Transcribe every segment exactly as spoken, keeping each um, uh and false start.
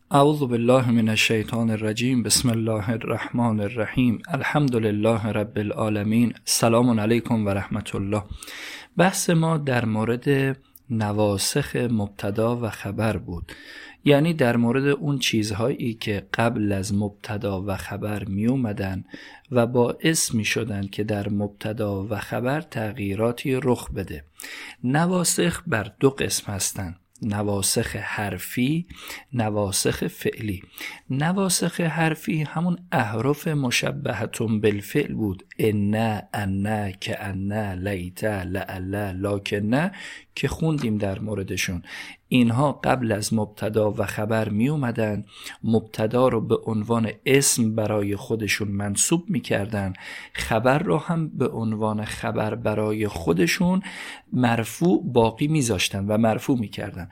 اعوذ بالله من الشیطان الرجیم. بسم الله الرحمن الرحیم. الحمد لله رب العالمین. سلام علیکم و رحمت الله. بحث ما در مورد نواسخ مبتدا و خبر بود، یعنی در مورد اون چیزهایی که قبل از مبتدا و خبر می اومدن و باعث می شدن که در مبتدا و خبر تغییراتی رخ بده. نواسخ بر دو قسم هستن: نواسخ حرفی، نواسخ فعلی. نواسخ حرفی همون احرف مشبهتون بالفعل بود: ان، ان، کأن، لیت، لعل، لکن، که خوندیم در موردشون. اینها قبل از مبتدا و خبر می اومدن، مبتدا رو به عنوان اسم برای خودشون منصوب می کردن، خبر رو هم به عنوان خبر برای خودشون مرفوع باقی می زاشتن و مرفوع می کردن.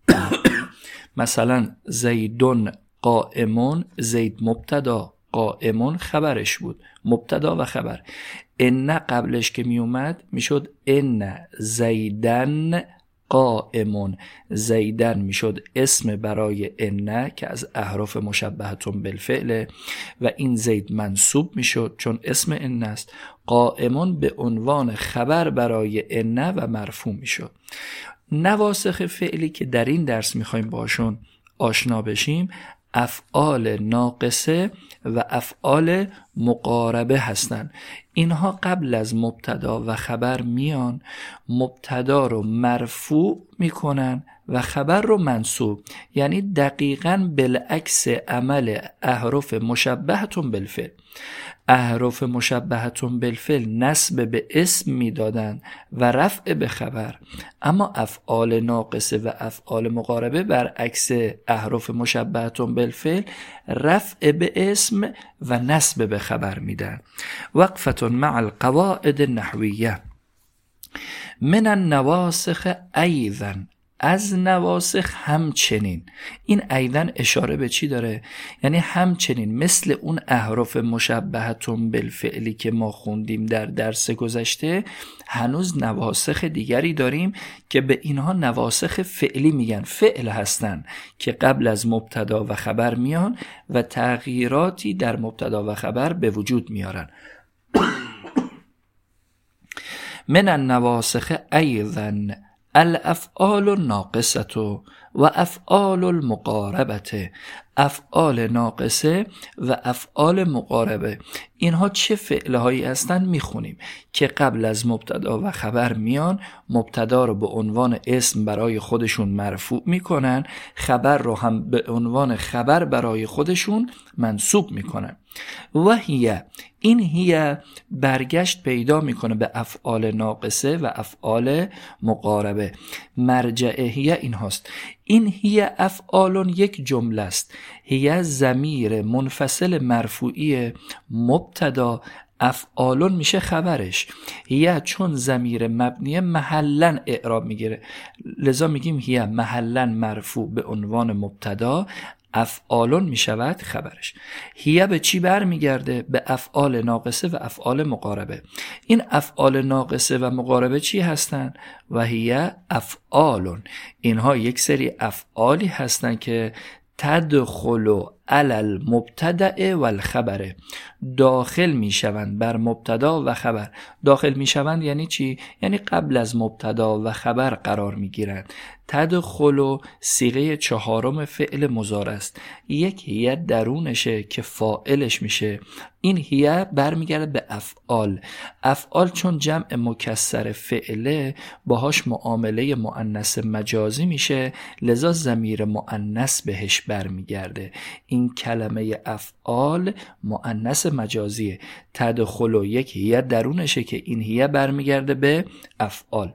مثلا زیدون قائمون، زید مبتدا، قائمون خبرش بود، مبتدا و خبر. ان قبلش که می اومد می شد ان زیدن قائمون، زیدن می شد اسم برای ان که از احرف مشبهتون بالفعل و این زید منصوب می شد چون اسم ان است. قائمون به عنوان خبر برای ان و مرفوع می شد. نواسخ فعلی که در این درس می خواهیم باشون آشنا بشیم افعال ناقصه و افعال مقاربه هستند. اینها قبل از مبتدا و خبر میان، مبتدا رو مرفوع میکنن و خبر رو منصوب، یعنی دقیقاً بالعکس عمل احرف مشبهتون بالفعل. احرف مشبهتون بالفعل نسب به اسم میدادن و رفع به خبر، اما افعال ناقصه و افعال مقاربه برعکس احرف مشبهتون بالفعل رفع به اسم و نسب به خبر میدن. وقفتون مع القواعد النحویه. من النواسخ ایضا، از نواسخ همچنین. این ایضا اشاره به چی داره؟ یعنی همچنین مثل اون احرف مشبهتون بالفعلی که ما خوندیم در درس گذشته، هنوز نواسخ دیگری داریم که به اینها نواسخ فعلی میگن. فعل هستن که قبل از مبتدا و خبر میان و تغییراتی در مبتدا و خبر به وجود میارن. من النواسخ ایضا الافعال الناقصه و افعال المقاربه. افعال ناقصه و افعال مقاربه، اینها چه فعلهایی هستن؟ میخونیم که قبل از مبتدا و خبر میان، مبتدا رو به عنوان اسم برای خودشون مرفوع میکنن، خبر رو هم به عنوان خبر برای خودشون منصوب میکنن. و هی، این هی برگشت پیدا میکنه به افعال ناقصه و افعال مقاربه. مرجع هی این هاست. این هی افعالون یک جمله است. هی ضمیر منفصل مرفوعی مبتدا، افعالون میشه خبرش. هی چون ضمیر مبنی محلا اعراب میگیره، لذا میگیم هی محلا مرفوع به عنوان مبتدا، افعالون میشود خبرش. هی به چی برمیگرده؟ به افعال ناقصه و افعال مقاربه. این افعال ناقصه و مقاربه چی هستن؟ و هی افعالون، اینها یک سری افعالی هستن که تدخلو علی المبتدأ و الخبر، داخل میشوند بر مبتدا و خبر. داخل میشوند یعنی چی؟ یعنی قبل از مبتدا و خبر قرار میگیرند. تدخلو صیغه چهارم فعل مضارع است. یک هی درونشه که فاعلش میشه. این هی برمیگرده به افعال. افعال چون جمع مکسر فعله، باهاش معامله مؤنث مجازی میشه، لذا ضمیر مؤنث بهش برمیگرده. این کلمه افعال مؤنث مجازیه. تدخلو یک هی درونشه که این هی برمیگرده به افعال.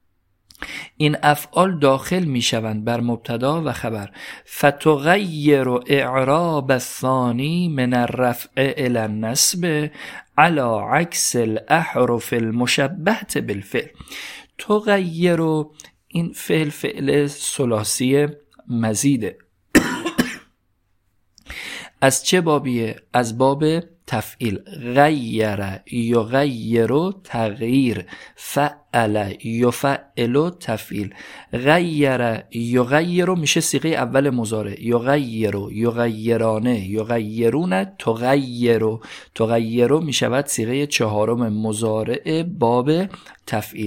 این افعال داخل می شوند بر مبتدا و خبر. فتغیر اعراب الثانی من الرفع الى النصب على عکس الاحرف المشبهة بالفعل. تغیر، این فعل فعل ثلاثی مزیده. از چه بابیه؟ از باب تفعیل، غیر یغیر تغییر، فعل یفعل تفعیل. غیر یغیر میشه صیغه اول مضارع، یغیر یغیرانه یغیرون، تغیر تغیر میشود صیغه چهارم مضارع باب تفعیل.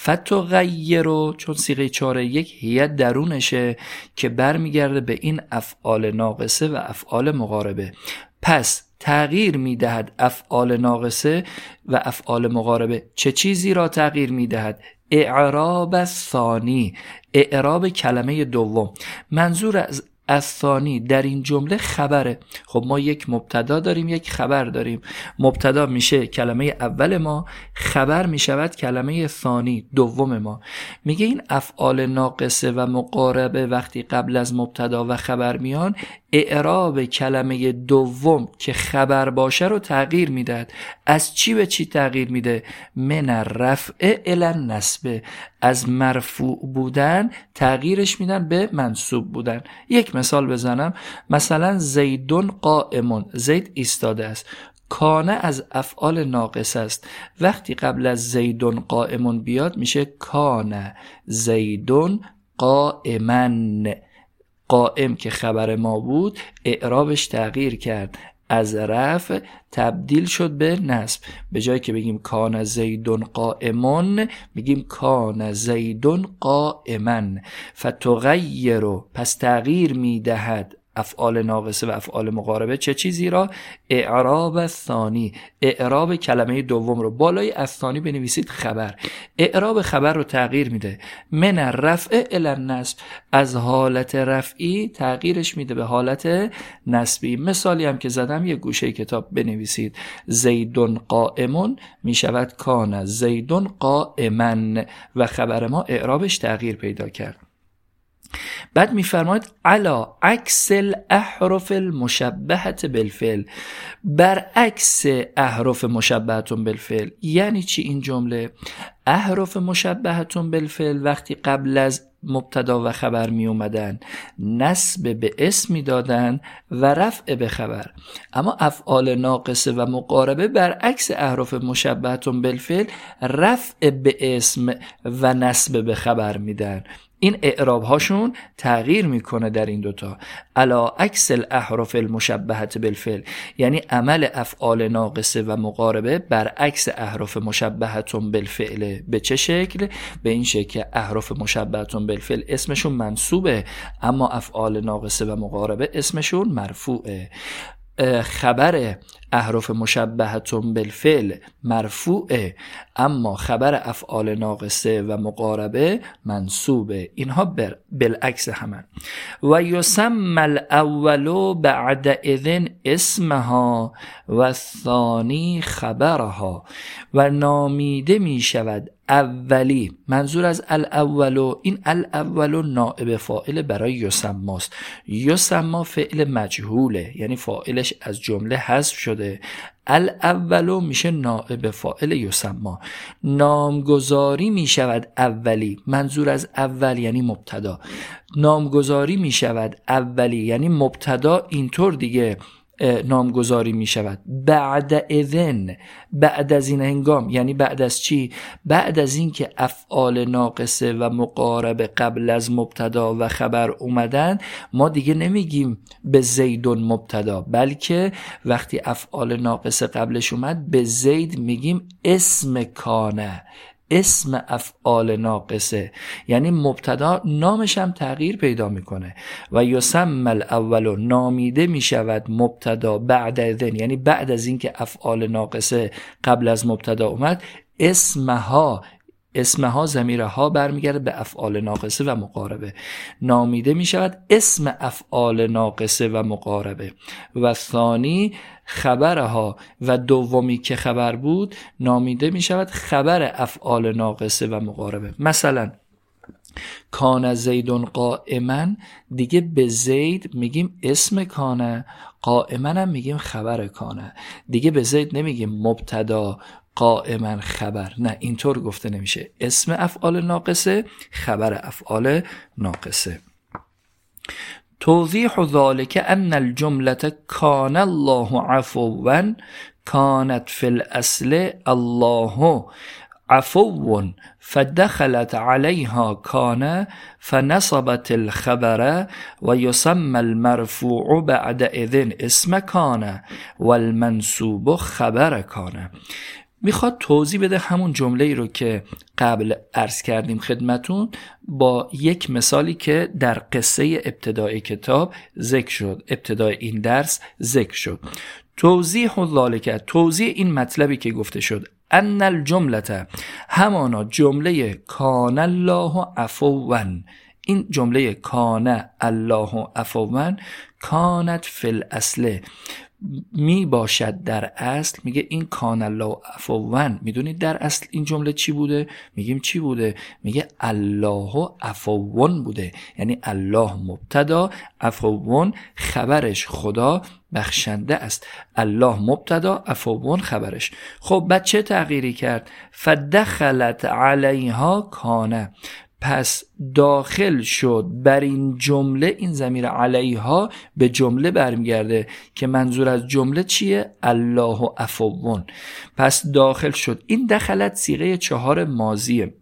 فتغیر چون صیغه چهار یک هیت درونشه که برمیگرده به این افعال ناقصه و افعال مقاربه. پس تغییر میدهد افعال ناقصه و افعال مقاربه. چه چیزی را تغییر میدهد؟ اعراب الثانی، اعراب کلمه دوم. منظور از الثانی در این جمله خبره. خب ما یک مبتدا داریم، یک خبر داریم. مبتدا میشه کلمه اول ما، خبر میشود کلمه ثانی دوم ما. میگه این افعال ناقصه و مقاربه وقتی قبل از مبتدا و خبر میان، اعراب کلمه دوم که خبر باشه رو تغییر میدهد. از چی به چی تغییر میده؟ من الرفع الی النصب، از مرفوع بودن تغییرش میدن به منصوب بودن. یک مثال بزنم، مثلا زیدون قائمون، زید ایستاده است. کانه از افعال ناقص است، وقتی قبل از زیدون قائمون بیاد میشه کانه زیدون قائمن. قائم که خبر ما بود اعرابش تغییر کرد، از رفع تبدیل شد به نصب. به جایی که بگیم کان زیدون قائمون میگیم کان زیدون قائمن. فتغیر، پس تغییر میدهد افعال ناقصه و افعال مقاربه. چه چیزی را؟ اعراب الثانی، اعراب کلمه دوم رو. بالای الثانی بنویسید خبر. اعراب خبر رو تغییر میده. من الرفع الی النصب، از حالت رفعی تغییرش میده به حالت نصبی. مثالی هم که زدم یه گوشه کتاب بنویسید. زیدون قائمون میشود کان زیدون قائمن و خبر ما اعرابش تغییر پیدا کرد. بعد میفرماید علا عکس الاحرف المشبهه بالفعل، برعکس احرف مشبهه بالفعل. یعنی چی این جمله؟ احرف مشبهه بالفعل وقتی قبل از مبتدا و خبر می اومدن نصب به اسم می دادن و رفع به خبر. اما افعال ناقصه و مقاربه برعکس احرف مشبهه بالفعل رفع به اسم و نصب به خبر میدن. این اعراب هاشون تغییر میکنه در این دوتا. علا عکس الاحرف المشبهه بالفعل، یعنی عمل افعال ناقصه و مقاربه برعکس احرف مشبهه بالفعل. به چه شکل؟ به این شکل که احرف مشبهه بالفعل اسمشون منصوبه اما افعال ناقصه و مقاربه اسمشون مرفوعه. خبر احرف مشبهه بالفعل مرفوعه اما خبر افعال ناقصه و مقاربه منصوبه. اینها بر بالعکس همن. و یسمى الاول بعد اذن اسمها و الثانی خبرها، و نامیده می شود اولی. منظور از الاولو، این الاولو نائب فاعل برای یسمى است. یسمى فعل مجهوله، یعنی فاعلش از جمله حذف شده. الاولو میشه نائب فاعل یسمى. نامگذاری می شود اولی. منظور از اول یعنی مبتدا. نامگذاری می شود اولی یعنی مبتدا اینطور دیگه نامگذاری می شود. بعد اذن، بعد از این هنگام، یعنی بعد از چی؟ بعد از این که افعال ناقصه و مقاربه قبل از مبتدا و خبر اومدن ما دیگه نمیگیم به زیدون مبتدا، بلکه وقتی افعال ناقصه قبلش اومد به زید میگیم اسم کانه، اسم افعال ناقصه، یعنی مبتدا نامش هم تغییر پیدا میکنه. و یسمى الاول، نامیده میشود مبتدا بعد اذن، یعنی بعد از اینکه افعال ناقصه قبل از مبتدا اومد. اسمها، اسمها ضمیرها برمیگرده به افعال ناقصه و مقاربه. نامیده میشود اسم افعال ناقصه و مقاربه. و ثانی خبرها، و دومی که خبر بود نامیده می شود خبر افعال ناقصه و مقاربه. مثلا کان زیدون قائما، دیگه به زید میگیم اسم کانه، قائما هم میگیم خبر کانه. دیگه به زید نمیگیم مبتدا قائما خبر، نه اینطور گفته نمیشه. اسم افعال ناقصه، خبر افعال ناقصه. توضیح ذلك ان الجمله کان الله عفوا كانت في الاصل الله عفو فدخلت عليها كان فنصبت الخبر ويسمى المرفوع بعد اذن اسم كان والمنصوب خبر كان. میخواد توضیح بده همون جمله رو که قبل عرض کردیم خدمتون با یک مثالی که در قصه ابتدای کتاب ذکر شد، ابتدای این درس ذکر شد. توضیح ذالک، توضیح این مطلبی که گفته شد، ان الجمله، همانا جمله کان الله عفوا، این جمله کان الله عفوا کانت فی الاصل، می باشد در اصل. میگه این کان الله عفوا، میدونید در اصل این جمله چی بوده؟ میگیم چی بوده؟ میگه الله عفوا بوده، یعنی الله مبتدا، عفوا خبرش، خدا بخشنده است. الله مبتدا، عفوا خبرش. خب بعد چه تغییری کرد؟ فدخلت علیها کان، پس داخل شد بر این جمله، این ضمیر علیها به جمله برمیگرده که منظور از جمله چیه؟ الله عفو. پس داخل شد. این دخلت صیغه چهار ماضیه.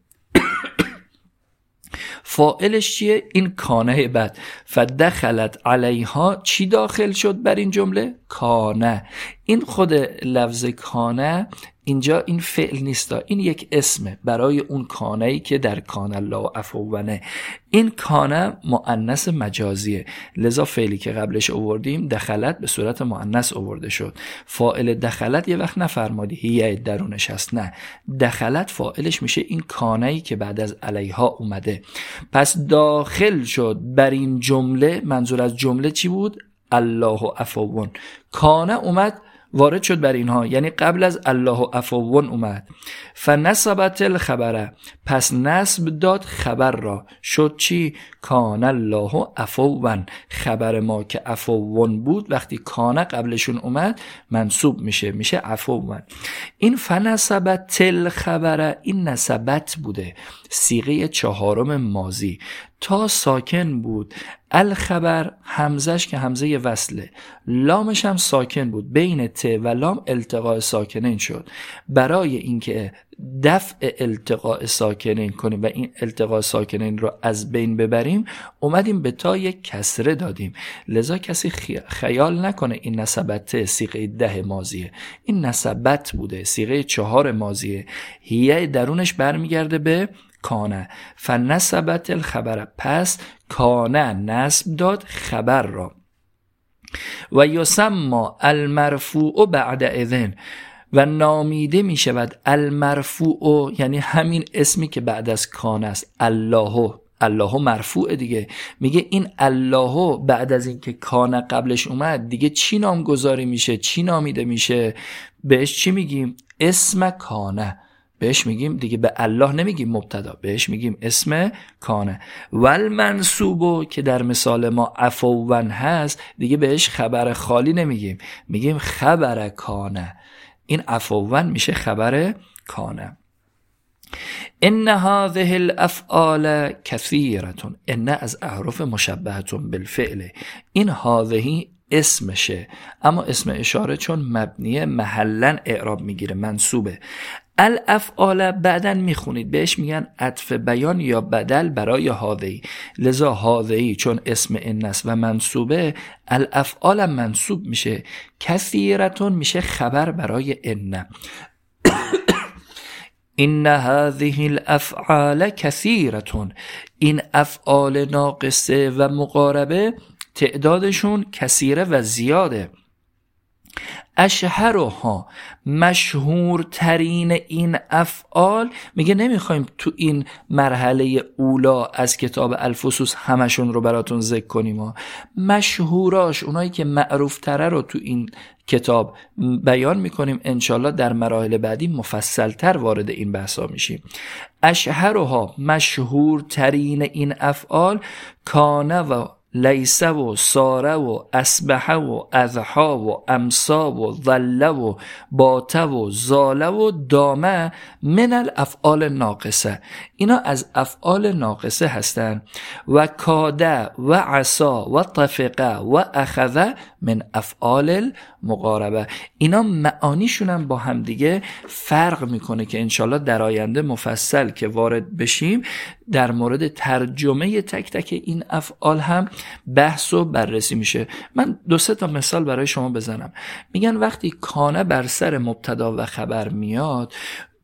فاعلش چیه؟ این کانه بعد. فدخلت علیها چی داخل شد بر این جمله؟ کانه. این خود لفظ کانه اینجا این فعل نیست، این یک اسمه برای اون کانه‌ای که در کان الله عفوانه. این کانه مؤنث مجازیه، لذا فعلی که قبلش آوردیم دخلت به صورت مؤنث آورده شد. فاعل دخلت یه وقت نفرمادی هیه درونش هست، نه، دخلت فاعلش میشه این کانه‌ای که بعد از علیها اومده. پس داخل شد بر این جمله، منظور از جمله چی بود؟ الله عفوان. کانه اومد وارد شد بر اینها، یعنی قبل از الله عفوان اومد. فنصبت الخبره، پس نصب داد خبر را، شد چی؟ کان الله عفوان. خبر ما که عفوان بود وقتی کان قبلشون اومد منصوب میشه، میشه عفوان. این فنصبت الخبره، این نسبت بوده، صیغه چهارم ماضی. تا ساکن بود، الخبر همزش که همزه وصله، لامش هم ساکن بود، بین ت و لام التقاء ساکنین شد. برای اینکه دفع التقاء ساکنین کنیم و این التقاء ساکنین رو از بین ببریم اومدیم به تا یک کسره دادیم. لذا کسی خیال نکنه این نسبت صیغه ده ماضیه، این نسبت بوده، صیغه چهار ماضیه. هیه درونش برمیگرده به کانه. فنصبت الخبر، پس کانه نصب داد خبر را. و یسمى المرفوع بعد اذن، و نامیده می شود المرفوع، یعنی همین اسمی که بعد از کانه است، الله. الله مرفوع دیگه. میگه این الله بعد از اینکه کانه قبلش اومد دیگه چی نامگذاری میشه؟ چی نامیده میشه؟ بهش چی میگیم؟ اسم کانه. بهش میگیم دیگه، به الله نمیگیم مبتدا، بهش میگیم اسم کانه. والمنصوب که در مثال ما عفوان هست دیگه بهش خبر خالی نمیگیم، میگیم خبر کانه. این عفوان میشه خبر کانه. ان هذه الافعال كثيره، ان از احرف مشبهه بالفعل. این هذه اسمشه، اما اسم اشاره چون مبنیه محلا اعراب میگیره، منصوبه. الافعال بعدن میخونید بهش میگن عطف بیان یا بدل برای هذه. لذا هذه چون اسم انس و منصوبه، الافعال منصوب میشه. کثیرتون میشه خبر برای ان. این هذه الافعال کثیرتون، این افعال ناقصه و مقاربه تعدادشون کثیره و زیاده. اشهرها، مشهورترین این افعال، میگه نمیخوایم تو این مرحله اولا از کتاب الفصوص همشون رو براتون ذکر کنیم ها. مشهوراش، اونایی که معروفتره رو تو این کتاب بیان میکنیم، انشالله در مراحل بعدی مفصلتر وارد این بحثا میشیم. اشهرها، مشهورترین این افعال، کانه و لیسه و ساره و اسبحه و اضحا و امسا و ظله و باته و زاله و دامه من الافعال ناقصه. اینا از افعال ناقصه هستند. و کاده و عصا و طفقه و اخذه من افعال المقاربه. اینا معانیشون هم با هم دیگه فرق میکنه که انشالله در آینده مفصل که وارد بشیم در مورد ترجمه تک تک این افعال هم بحث و بررسی میشه. من دو سه تا مثال برای شما بزنم. میگن وقتی کانه بر سر مبتدا و خبر میاد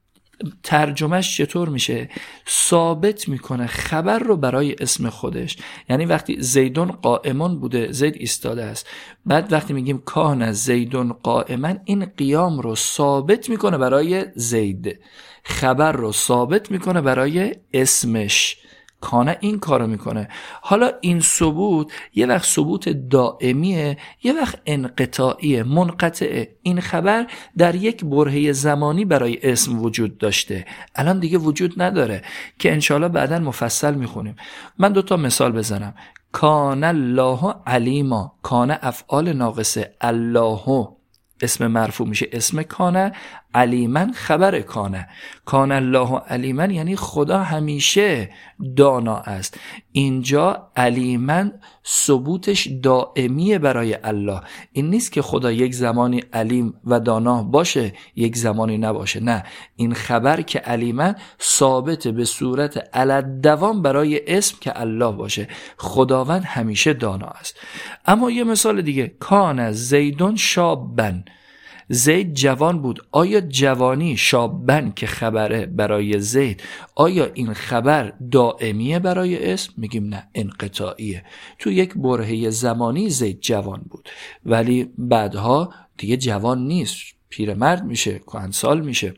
ترجمهش چطور میشه؟ ثابت میکنه خبر رو برای اسم خودش. یعنی وقتی زیدون قائمون بوده، زید ایستاده است، بعد وقتی میگیم کان زیدون قائمن، این قیام رو ثابت میکنه برای زید، خبر رو ثابت میکنه برای اسمش. کانه این کارو میکنه. حالا این ثبوت یه وقت ثبوت دائمیه، یه وقت انقطاعیه، منقطعه. این خبر در یک برهه زمانی برای اسم وجود داشته، الان دیگه وجود نداره که انشالله بعداً مفصل میخونیم. من دو تا مثال بزنم. کان الله علیما، کان افعال ناقصه، الله اسم مرفوع میشه اسم کانه، علیمن خبر کانه. کان الله علیمن یعنی خدا همیشه دانا است. اینجا علیمن ثبوتش دائمیه برای الله. این نیست که خدا یک زمانی علیم و دانا باشه یک زمانی نباشه، نه، این خبر که علیمن ثابت به صورت علالدوام برای اسم که الله باشه. خداوند همیشه دانا است. اما یه مثال دیگه، کان زیدون شابن، زید جوان بود. آیا جوانی شابن که خبره برای زید، آیا این خبر دائمیه برای اسم؟ میگیم نه، انقطاعیه. تو یک برهه زمانی زید جوان بود ولی بعدها دیگه جوان نیست، پیرمرد میشه، کهنسال میشه.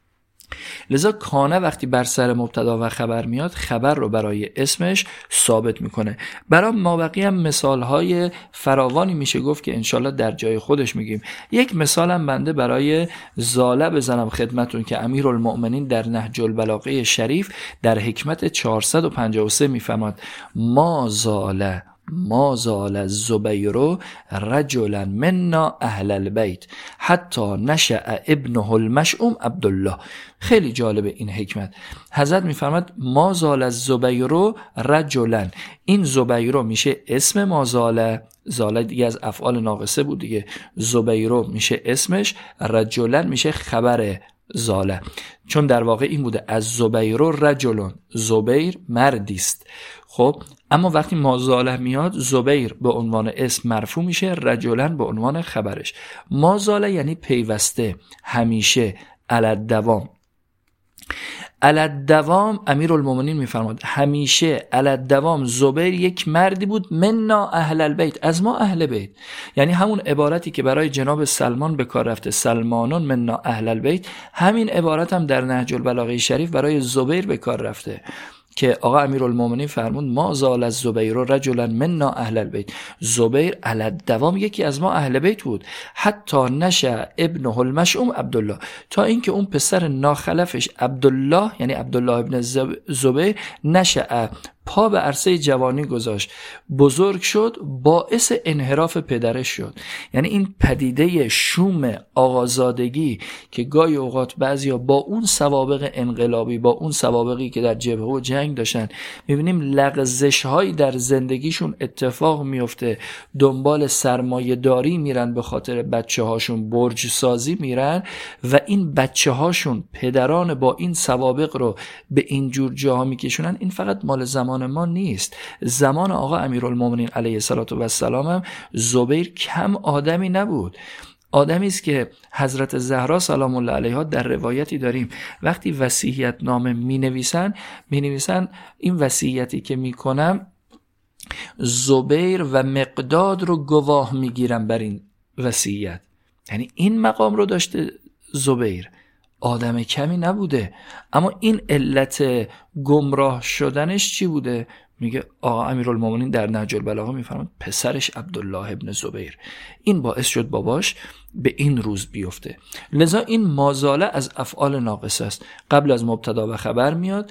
لذا کانه وقتی بر سر مبتدا و خبر میاد خبر رو برای اسمش ثابت میکنه. برای مابقی هم مثالهای فراوانی میشه گفت که انشالله در جای خودش میگیم. یک مثالم بنده برای زاله بزنم خدمتون که امیرالمؤمنین در نهج البلاغه شریف در حکمت چهارصد و پنجاه و سه میفرماد ما زاله ما زال الزبیر رجلا منا اهل البیت حتی نشأ ابنه المشؤوم عبدالله. خیلی جالب این حکمت. حضرت میفرماد ما زال الزبیر رجلا، این زبیر میشه اسم ما زاله، زاله دیگه از افعال ناقصه بود دیگه، زبیر میشه اسمش، رجلا میشه خبر زاله، چون در واقع این بوده از زبیر رجلون، زبیر مردیست. خب اما وقتی مازاله میاد زبیر به عنوان اسم مرفوع میشه، رجلن به عنوان خبرش. مازاله یعنی پیوسته، همیشه، علالدوام. علالدوام امیرالمومنین میفرماد همیشه علالدوام زبیر یک مردی بود منا اهل البیت، از ما اهل بیت. یعنی همون عبارتی که برای جناب سلمان به کار رفته سلمانون منا اهل البیت، همین عبارت هم در نهج البلاغه شریف برای زبیر به کار رفته که آقا امیرالمومنین فرمود ما زال از زبیر رجلا منا اهل البیت، زبیر علالدوام یکی از ما اهل بیت بود. حتی نشأ ابنه المشؤوم عبدالله، تا اینکه اون پسر ناخلفش عبدالله یعنی عبدالله ابن زبیر نشأ، پا به عرصه جوانی گذاشت، بزرگ شد، باعث انحراف پدرش شد. یعنی این پدیده شوم آقازادگی که گاهی اوقات بعضیا با اون سوابق انقلابی، با اون سوابقی که در جبهه و جنگ داشتن، میبینیم لغزش هایی در زندگیشون اتفاق میفته، دنبال سرمایه داری میرن، به خاطر بچه هاشون برج سازی میرن و این بچه هاشون پدران با این سوابق رو به اینجور جاها میکشونن. این فقط مال زمان ما نیست، زمان آقا امیرالمومنین علیه الصلاة و السلام هم زبیر کم آدمی نبود. آدمی است که حضرت زهرا سلام الله علیها در روایتی داریم وقتی وصیت نامه می نویسن می نویسن این وصیتی که می کنم زبیر و مقداد رو گواه می گیرم بر این وصیت. یعنی این مقام رو داشته زبیر، آدم کمی نبوده. اما این علت گمراه شدنش چی بوده؟ میگه آقا امیرالمومنین در نهج البلاغه میفرماد پسرش عبدالله ابن زبیر، این باعث شد باباش به این روز بیفته. لذا این مازاله از افعال ناقصه است، قبل از مبتدا و خبر میاد،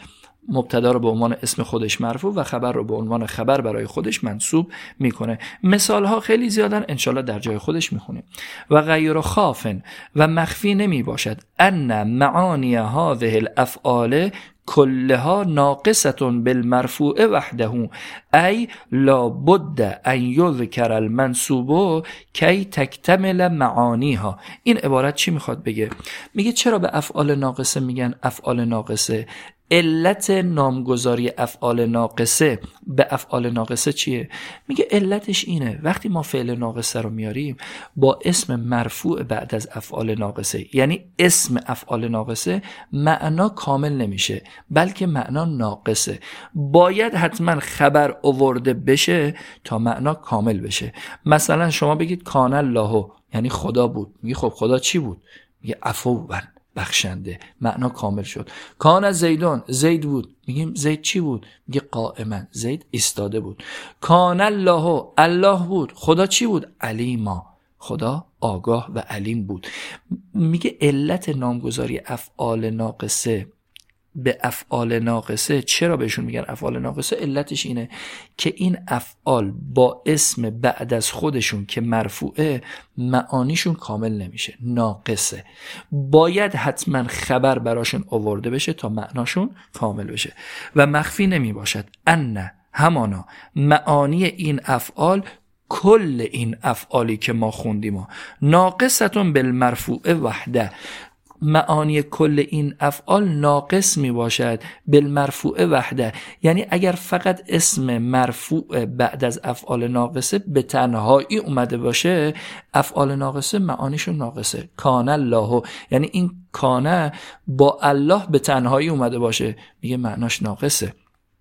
مبتدا رو به عنوان اسم خودش مرفوع و خبر رو به عنوان خبر برای خودش منصوب میکنه. مثال ها خیلی زیادن، انشالله در جای خودش میخونیم. و غیر خافن و مخفی نمی باشد ان معانی هذه الافعال کلها ناقصتون بالمرفوع وحده ای لا بد ان یذکر المنصوب کی تکتمل معانیها. این عبارت چی میخواد بگه؟ میگه چرا به افعال ناقصه میگن افعال ناقصه؟ علت نامگذاری افعال ناقصه به افعال ناقصه چیه؟ میگه علتش اینه وقتی ما فعل ناقصه رو میاریم با اسم مرفوع بعد از افعال ناقصه، یعنی اسم افعال ناقصه، معنا کامل نمیشه بلکه معنا ناقصه. باید حتما خبر آورده بشه تا معنا کامل بشه. مثلا شما بگید کان الله، یعنی خدا بود. میگه خب خدا چی بود؟ میگه عفو بخشنده، معنا کامل شد. کان زیدون، زید بود. میگیم زید چی بود؟ میگه قائما، زید ایستاده بود. کان الله، الله بود. خدا چی بود؟ علیما، خدا آگاه و علیم بود. میگه علت نامگذاری افعال ناقصه به افعال ناقصه، چرا بهشون میگن افعال ناقصه؟ علتش اینه که این افعال با اسم بعد از خودشون که مرفوعه معانیشون کامل نمیشه، ناقصه. باید حتما خبر براشون آورده بشه تا معناشون کامل بشه. و مخفی نمی باشد ان همانا معانی این افعال، کل این افعالی که ما خوندیم ناقصتون بالمرفوع وحده، معانی کل این افعال ناقص می باشد بالمرفوع وحده، یعنی اگر فقط اسم مرفوع بعد از افعال ناقصه به تنهایی اومده باشه، افعال ناقصه معانیشون ناقصه. کان الله، یعنی این کانه با الله به تنهایی اومده باشه، میگه معناش ناقصه.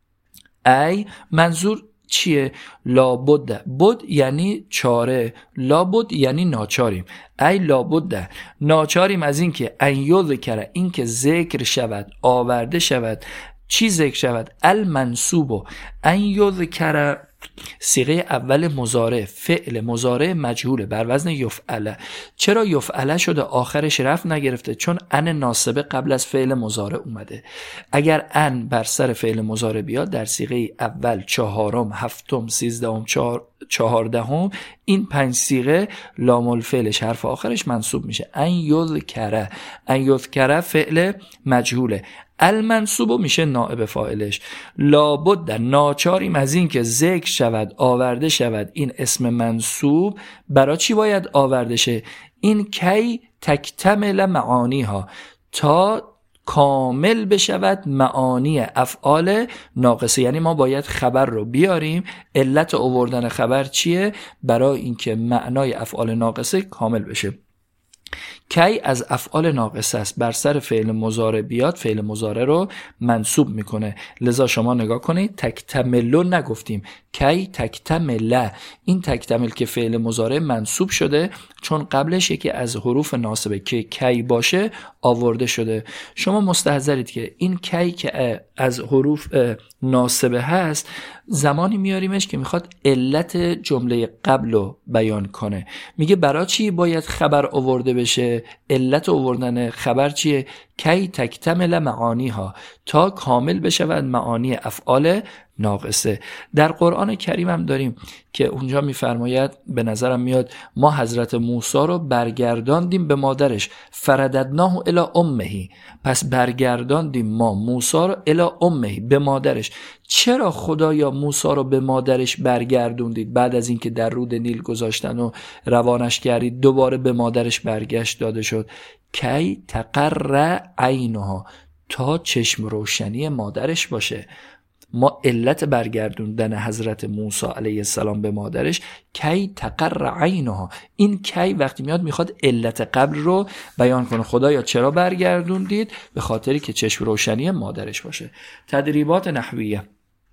ای منظور چیه؟ لابد، بود یعنی چاره، لابد یعنی ناچاریم. ای لابد، ناچاریم از این که ان یذکر، این که ذکر شود، آورده شود. چی ذکر شود؟ المنصوب. ان یذکر صیغه اول مضارع، فعل مضارع مجهوله بر وزن یفعله. چرا یفعله شده آخرش رفع نگرفته؟ چون ان ناصبه قبل از فعل مضارع اومده. اگر ان بر سر فعل مضارع بیاد در صیغه اول، چهارم، هفتم، سیزدهم، چهار چهاردهم، این پنج صیغه لام الفعلش حرف آخرش منصوب میشه. ان یذکر، ان یذکر فعل مجهوله، المنصوب میشه نائب فاعلش. لابد، ناچاریم از این که ذکر شود، آورده شود این اسم منصوب. برای چی باید آورده شه؟ این کی تکتمل معانیها، تا کامل بشود معانی افعال ناقصه. یعنی ما باید خبر رو بیاریم. علت آوردن خبر چیه؟ برای اینکه معنای افعال ناقصه کامل بشه. کی از افعال ناقصه است، بر سر فعل مضارع بیاد فعل مضارع رو منصوب میکنه. لذا شما نگاه کنید تکتملو نگفتیم، کی تکتمل. این تکتمل که فعل مضارع منصوب شده چون قبلش یکی از حروف ناصبه که کی باشه آورده شده. شما مستحضرید که این کی که از حروف ناصبه هست زمانی میاریمش که میخواد علت جمله قبل رو بیان کنه. میگه برای چی باید خبر آورده بشه؟ علت آوردن خبر چیه؟ کی تکتمل معانیها، تا کامل بشود معانی افعال ناقصه. در قرآن کریم هم داریم که اونجا میفرماید، به نظرم میاد، ما حضرت موسی رو برگرداندیم به مادرش، فرددناه الی امه، پس برگرداندیم ما موسی رو الی امه، به مادرش. چرا خدایا موسی رو به مادرش برگردوندید؟ بعد از اینکه در رود نیل گذاشتن و روانش کردید دوباره به مادرش برگشت داده شد. کی تقر عینها، تا چشم روشنی مادرش باشه. ما علت برگردوندن حضرت موسی علیه السلام به مادرش کی تقر عینها، این کی وقتی میاد میخواد علت قبل رو بیان کنه. خدایا چرا برگردوندید؟ به خاطری که چشم روشنی مادرش باشه. تدریبات نحویه.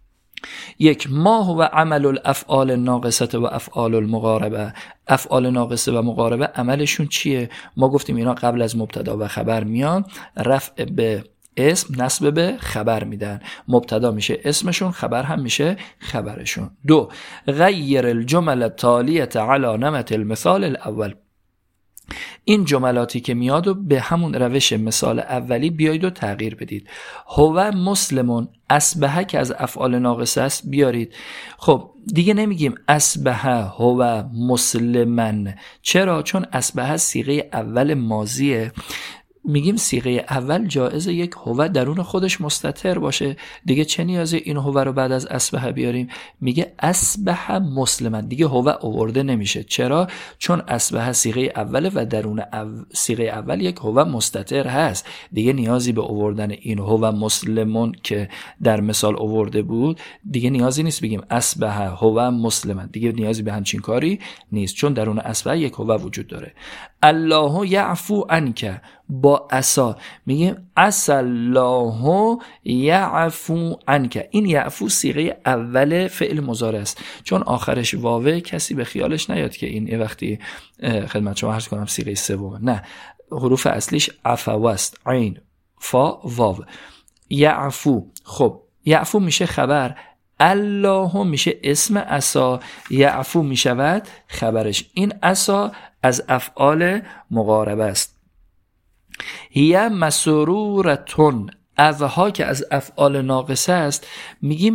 یک، ما هو عمل الافعال الناقصه و افعال المقاربه. افعال ناقصه و مقاربه عملشون چیه؟ ما گفتیم اینا قبل از مبتدا و خبر میان، رفع به اسم، نصب به خبر میدن. مبتدا میشه اسمشون، خبر هم میشه خبرشون. دو، غیر الجمل التالیه علی نمط المثال الاول. این جملاتی که میاد و به همون روش مثال اولی بیایید و تغییر بدید. هو مسلمون، اصبحه که از افعال ناقصه است بیارید. خب دیگه نمیگیم اصبحه هو مسلمن. چرا؟ چون اصبحه صیغه اول ماضیه. میگیم صیغه اول جایزه یک هو درون خودش مستتر باشه. دیگه چه نیازی این هو رو بعد از اصبحه بیاریم؟ میگه اصبح مسلمن، دیگه هو آورده نمیشه. چرا؟ چون اصبح صیغه اوله و درون او... صیغه اول یک هو مستتر هست. دیگه نیازی به آوردن این هو مسلمون که در مثال آورده بود دیگه نیازی نیست بگیم اصبح هو مسلمن. دیگه نیازی به همچین کاری نیست، چون درون اصبح یک هو وجود داره. الله یعفو عنک، با عسا میگیم عسى الله یعفو عنک. این یعفو صیغه اول فعل مضارع است، چون آخرش واوه کسی به خیالش نیاد که این وقتی خدمت شما عرض کنم صیغه سومه. نه، حروف اصلیش عفو است، عین فا واو. یعفو، خب یعفو میشه خبر، الله میشه اسم عسى، یعفو میشود خبرش. این عسى از افعال مقاربه است. هی مسرورتون، اذها که از افعال ناقصه است میگیم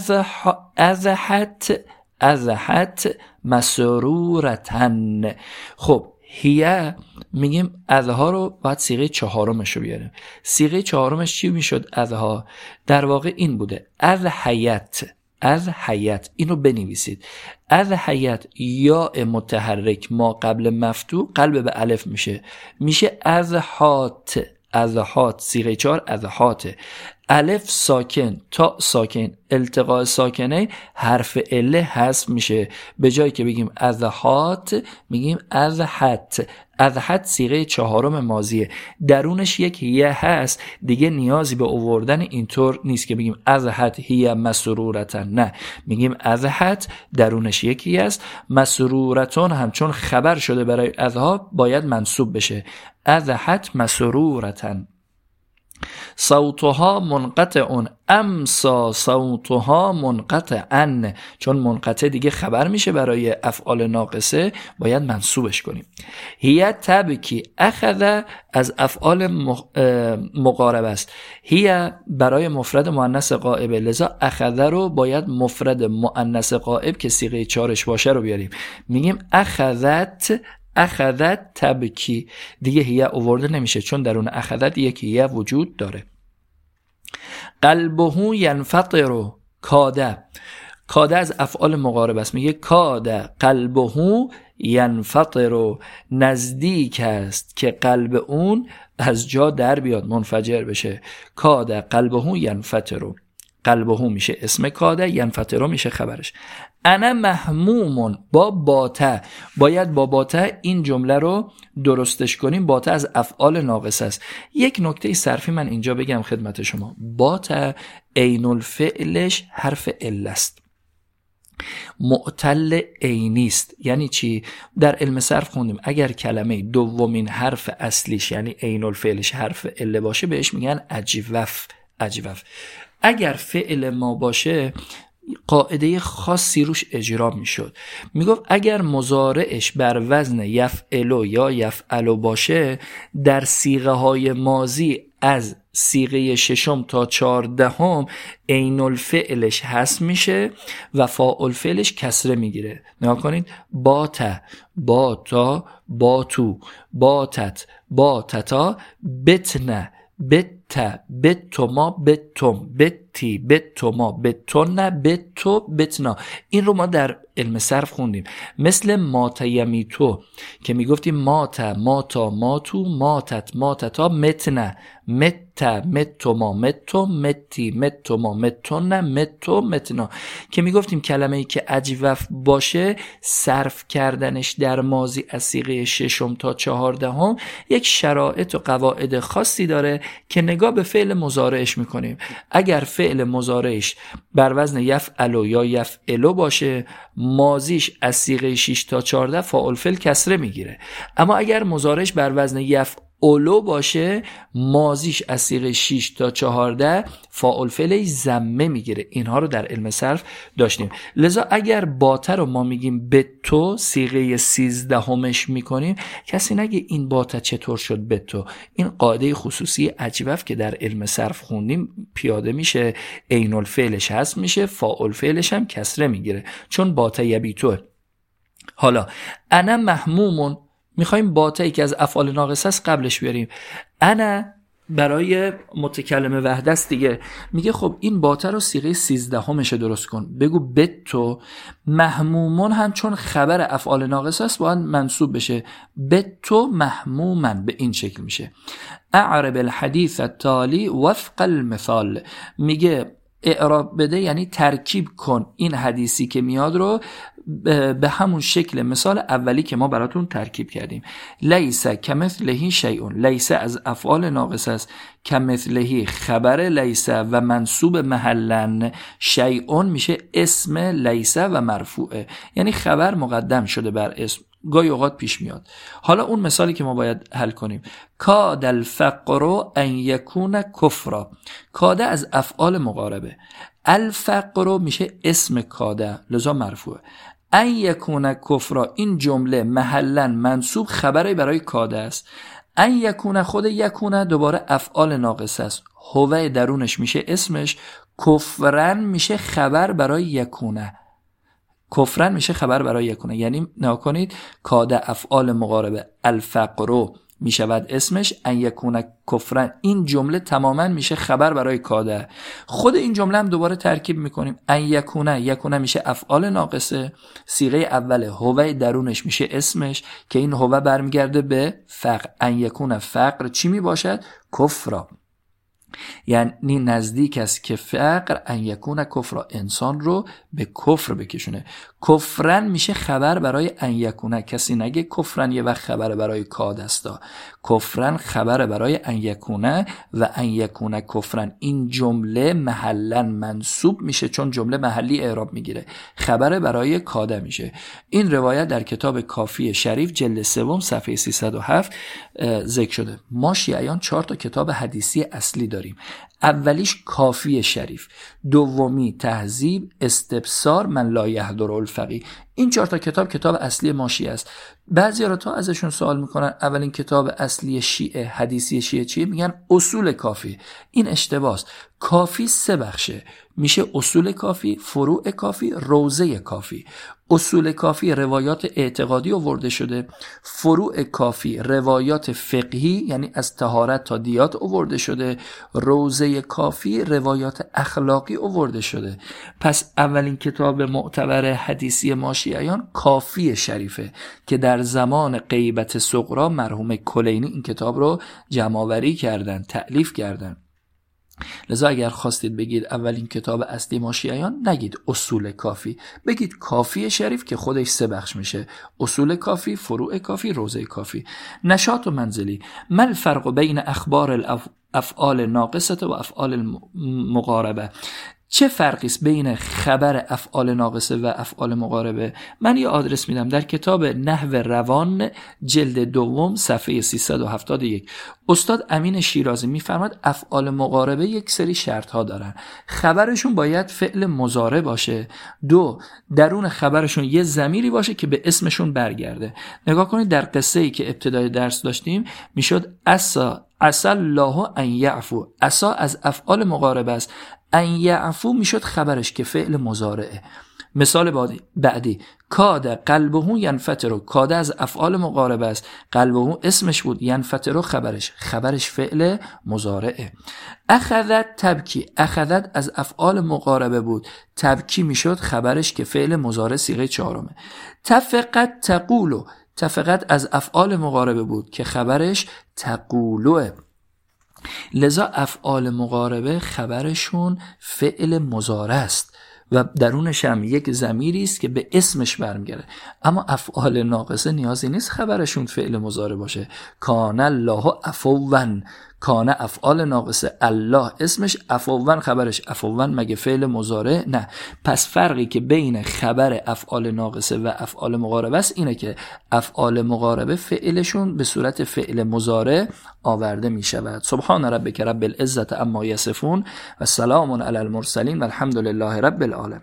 اذحت اذحت مسرورتن. خب هی میگیم اذها رو باید صیغه چهارمش رو بیاریم. صیغه چهارمش چی میشد؟ اذها در واقع این بوده، اذحیت اذحیت. اینو بنویسید، اذحیت یا متحرک ما قبل مفتوح قلب به الف میشه، میشه اذحات اذحات. صیغه چهار اذحات. الف ساکن تا ساکن التقاء ساکنین حرف اله حذف میشه، به جایی که بگیم اذحات میگیم اذحت. اذحت صیغه چهارم ماضیه، درونش یک یه هست، دیگه نیازی به آوردن اینطور نیست که بگیم اذحت هی مسرورتن. نه، میگیم اذحت درونش یکی است. مسرورتون هم چون خبر شده برای اذها باید منصوب بشه، اذحت مسرورتن. صوتها منقطع امسا صوتها منقطعا، چون منقطع دیگه خبر میشه برای افعال ناقصه باید منصوبش کنیم. هی تبکی، اخذ از افعال مقاربه است. هی برای مفرد مؤنث غائبه، لذا اخذ رو باید مفرد مؤنث غائب که صیغه چارش باشه رو بیاریم. میگیم اخذت اخذت تبکی، دیگه هیه آورده نمیشه چون درون اخذت یک هیه وجود داره. قلبه ینفطر، کاده، کاده از افعال مقاربه است. میگه کاده قلبه ینفطر، نزدیک است که قلب اون از جا در بیاد، منفجر بشه. کاده قلبه ینفطر، قلبه میشه اسم کاده، ینفطر میشه خبرش. انا محمومون، با باته، باید با باته این جمله رو درستش کنیم. باته از افعال ناقصه است. یک نکته صرفی من اینجا بگم خدمت شما، باته عین الفعلش حرف ال است، معتل عینی است. یعنی چی؟ در علم صرف خوندیم اگر کلمه دومین حرف اصلیش یعنی عین الفعلش حرف ال باشه بهش میگن اجوف. اجوف اگر فعل ما باشه قاعده خاصی روش اجرا میشد. میگفت اگر مضارعش بر وزن یفعلو یا یفعلو باشه، در صیغه های ماضی از صیغه ششم تا چهاردهم عین الفعلش حذف میشه و فاعل فعلش کسره میگیره. نگاه کنید، باتا باتا باتو باتت باتتا بتنه بت بتما بتم بتی بتما بتنا بتو بتنا. این رو ما در علم صرف خوندیم. مثل ماتا یمیتو که میگفتیم ماتا ماتا ماتو ماتت ماتتا متنا مت متما متو متی متما متنا متو متنا، که میگفتیم کلمه ای که اجوف باشه صرف کردنش در ماضی از صیغه ششم تا چهاردهم یک شرایط و قواعد خاصی داره که نگاه به فعل مضارعش میکنیم. اگر فعل مضارعش بر وزن یفعلو یا یفعلو باشه، ماضیش از صیغه شش تا چهارده فاعل فعل کسره میگیره. اما اگر مضارعش بر وزن یفعل اولو باشه ماضیش از صیغه شش تا چهارده فاعل فعلش ضمه میگیره. اینها رو در علم صرف داشتیم. لذا اگر باته رو ما میگیم به تو صیغه سیزدهمش میکنیم، کسی نگه این باته چطور شد به تو. این قاعده خصوصی عجیبه که در علم صرف خوندیم پیاده میشه، عین الفعلش هست میشه، فاعل فعلش هم کسره میگیره، چون باته یبیتو. حالا انا محمومون، میخوایم باته ای که از افعال ناقصه است قبلش بیاریم. انا برای متکلم وحده است دیگه، میگه خب این باته رو صیغه سیزدهمش درست کن، بگو بتو. محمومون هم چون خبر افعال ناقصه است باید منصوب بشه، بتو محمومن، به این شکل میشه. اعرب الحدیث التالی وفق المثال، میگه اعراب بده یعنی ترکیب کن این حدیثی که میاد رو به همون شکل مثال اولی که ما براتون ترکیب کردیم. لیس کمثله شیء، لیس از افعال ناقصه است، کمثله خبر لیس و منصوب محلن، شیء میشه اسم لیس و مرفوعه، یعنی خبر مقدم شده بر اسم، گاهی اوقات پیش میاد. حالا اون مثالی که ما باید حل کنیم، کاد الفقر ان یکون کفرا، کاده از افعال مقاربه، الفقر میشه اسم کاده لذا مرفوعه، ان یکون کفرا این جمله محلا منصوب خبری برای کاده است. ان یکون خود یکون دوباره افعال ناقصه است، هو درونش میشه اسمش، کفرن میشه خبر برای یکونه، کفرن میشه خبر برای یکونه، یعنی نکنید کاده افعال مقاربه، الفقرو میشود اسمش، ان یکونه کفرن این جمله تماما میشه خبر برای کاده. خود این جمله هم دوباره ترکیب میکنیم، ان یکونه، یکونه میشه افعال ناقصه، صیغه اوله هو درونش میشه اسمش که این هو برمیگرده به فقر، ان یکونه فقر چی میباشد؟ کفرا، یعنی نزدیک است که فقر ان یکون کفر، انسان رو به کفر بکشونه. کفرن میشه خبر برای ان یکونه، کسی نگه کفرن یه وقت خبر برای کاد استا، کفرن خبر برای ان یکونه و ان یکونه کفرن این جمله محلا منصوب میشه چون جمله محلی اعراب میگیره، خبر برای کاده میشه. این روایت در کتاب کافی شریف جلد سوم صفحه سیصد و هفت ذکر شده. ما شیعیان چهار تا کتاب حدیثی اصلی داریم، اولیش کافی شریف، دومی تهذیب، استبصار، من لا یحضر الفقیه. این چهار تا کتاب کتاب اصلی ما شیعه است. بعضی را تا ازشون سوال میکنن اولین کتاب اصلی شیعه حدیثی شیعه چیه؟ میگن اصول کافی. این اشتباهه. کافی سه بخشه، میشه اصول کافی، فروع کافی، روضه کافی. اصول کافی روایات اعتقادی آورده شده، فروع کافی روایات فقهی یعنی از طهارت تا دیات آورده شده، روضه کافی روایات اخلاقی آورده شده. پس اولین کتاب معتبر حدیثی ما شیعیان کافی شریفه که در زمان غیبت صغرا مرحوم کلینی این کتاب رو جمع‌آوری کردن، تألیف کردن. لذا اگر خواستید بگید اولین کتاب اصلی ما شیعیان، نگید اصول کافی، بگید کافی شریف که خودش سه بخش میشه، اصول کافی، فروع کافی، روضه کافی. نشاط و منزلی، ما الفرق بین اخبار الافعال ناقصه و افعال المقاربه؟ چه فرقی است بین خبر افعال ناقصه و افعال مقاربه؟ من یه آدرس میدم در کتاب نحو روان جلد دوم صفحه سیصد و هفتاد و یک. استاد امین شیرازی میفرماد افعال مقاربه یک سری شرط ها دارن. خبرشون باید فعل مضارع باشه، دو درون خبرشون یه ضمیری باشه که به اسمشون برگرده. نگاه کنید در قصه ای که ابتدای درس داشتیم میشد عسا عسى الله ان یعفو، عسا از افعال مقاربه است، ان یعفو میشد خبرش که فعل مضارعه. مثال بعدی بعدی کاد قلبه ینفتر، کاد از افعال مقاربه است، قلبه اسمش بود، ینفتر خبرش، خبرش فعل مضارعه. اخذت تبکی، اخذت از افعال مقاربه بود، تبکی میشد خبرش که فعل مضارع صیغه چهارمه. تفقت تقولو، تفقت از افعال مقاربه بود که خبرش تقولوه. لذا افعال مقاربه خبرشون فعل مضارع است و درونش هم یک ضمیری است که به اسمش برمیگرده. اما افعال ناقصه نیازی نیست خبرشون فعل مضارع باشه. کان الله عفوا، کان افعال ناقصه، الله اسمش، افوان خبرش. افوان مگه فعل مضارع؟ نه. پس فرقی که بین خبر افعال ناقصه و افعال مقاربه است اینه که افعال مقاربه فعلشون به صورت فعل مضارع آورده می شود. سبحان ربک رب العزة عما یصفون و سلام علی المرسلین و الحمد لله رب العالمین.